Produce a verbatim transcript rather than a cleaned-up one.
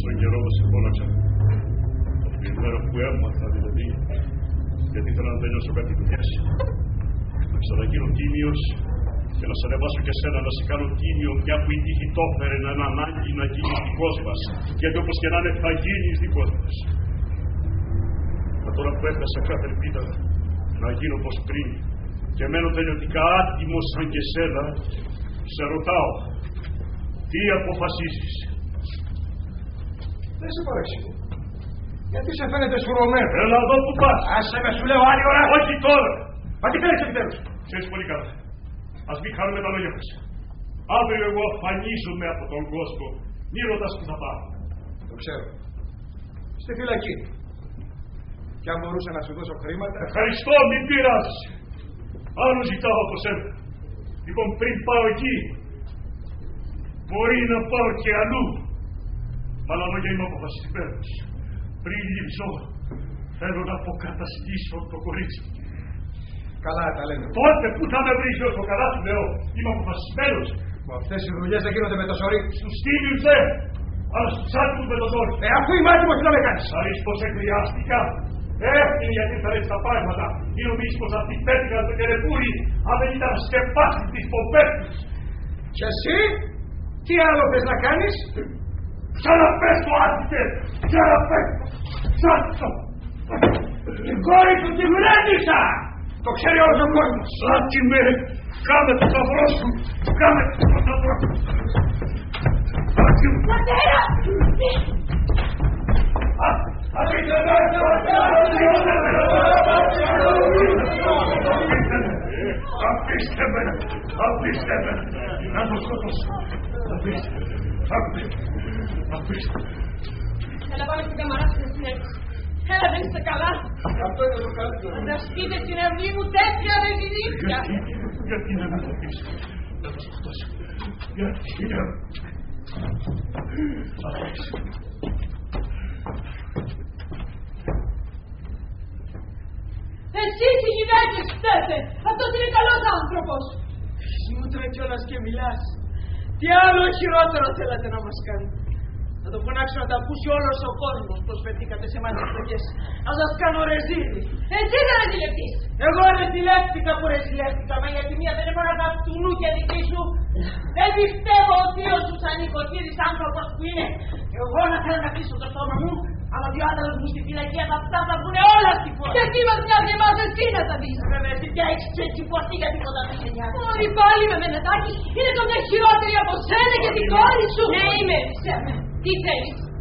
Τόσο καιρό με συμπόλαξα. Την μέρα που έμαθα δηλαδή, γιατί ήθελα να τελειώσω κάτι δουλειές. Να ξαναγίνω τίμιος και να σε ανεβάσω και σένα να σε κάνω τίμιο, μια που η τύχη το έφερε να είναι ανάγκη να γίνεις δικός μας. Γιατί όπως και να είναι θα γίνεις δικός μας. Μα τώρα που έφτασα κάθε ελπίδα να γίνω όπως πριν και μένω τελειωτικά άτιμος σαν και σένα, σε ρωτάω, τι αποφασίσεις? Δεν σε παρεξηγώ. Γιατί σε φαίνεται σουρωμένο? Έλα εδώ που πας. Άσε με, σου λέω άλλη ώρα. Όχι τώρα. Μα τι θέλεις επιτέλους? Ξέρεις πολύ καλά. Ας μην χάνουμε τα λόγια μας. Αύριο εγώ αφανίζομαι από τον κόσμο. Μη ρωτάς που θα πάω. Το ξέρω. Στη φυλακή. Και αν μπορούσα να σου δώσω χρήματα... Ευχαριστώ, μην πειράζεις. Άλλο ζητάω από σένα. Λοιπόν, πριν πάω εκεί, μπορεί να πάω και αλλού. Αλλά λόγια είμαι αποφασισμένος. Πριν λείψω, θέλω να αποκαταστήσω το κορίτσι. Καλά τα λένε. Τότε που θα με βρεις όσο καλά σου λέω, είμαι αποφασισμένος. Μα αυτές οι δουλειές δεν γίνονται με το σωρί. Στους τίμιους δε, αλλά στους άτιμους με τον τόρι. Ε, αφού είμαι άτιμος, τι να με κάνεις? Θα ρίξεις πως εκβιάστηκα. Έφυγε γιατί θα ρίξεις τα πράγματα. Ή νομίζεις πως αυτοί πέτυχαν το κερεπούρι, αν δεν ήταν σκεπάσει τις πομπές τους. Και εσύ, τι άλλο θες να κάνεις? Ξαναπες το άτιτε! Ξαναπες το! Ξαναπες! Την κόρη του τη βρέντισα! Το ξέρει όλος ο κόσμος! Σάτι με! Κάμε το σταυρό σου! Κάμε το σταυρό σου! Σάτι μου! Πατέρα! Αφήστε με! Αφήστε με! Αφήστε με! Να το σκοτώσω! Αφήστε με! Αφήστε με! Έλα πάμε στην καμαρά σου να συνέχεις. Έλα, δεν είστε καλά? Αυτό είναι το καλύτερο. Φανταστείτε στην αυλή μου τέτοια ρεζιλίφια. Γιατί να με αφήσει, να το σκοτώσω. Γιατί να... Αφήστε με. Εσείς οι γυναίκες φταίτε. Αυτός είναι καλός άνθρωπος. Σμούτρα κιόλας και μιλάς. Τι άλλο χειρότερο θέλατε να μας κάνετε? Να το φωνάξω να τα ακούσει όλος ο κόσμος πως πετύχατε σε μάτια εκλογές. Να σας κάνω ρεζίλι. Εσύ δεν ρεζιλευτείς. Εγώ ρεζιλεύτηκα που ρεζιλεύτηκα. Μα γιατί μία δεν είναι μόνο τα του νου και δική σου. Δεν πιστεύω ο θείος σου σαν νοικοκύρης άνθρωπος που είναι. Εγώ να θέλω να κλείσω το στόμα μου. Αλλά δύο άντρες μου στη φυλακή αυτά θα βγουν όλα στη φορά. Και τι μας νοιάζει εμάς εσύ να τα δεις? Βέβαια εσύ πια έχεις ξετσιπωθεί για τίποτα δεν σε νοιάζει. Όλοι πάλι με μενετάκι είναι καμιά χειρότερη από σένα και την κόρη σου. Ναι είμαι. Τι θέλεις?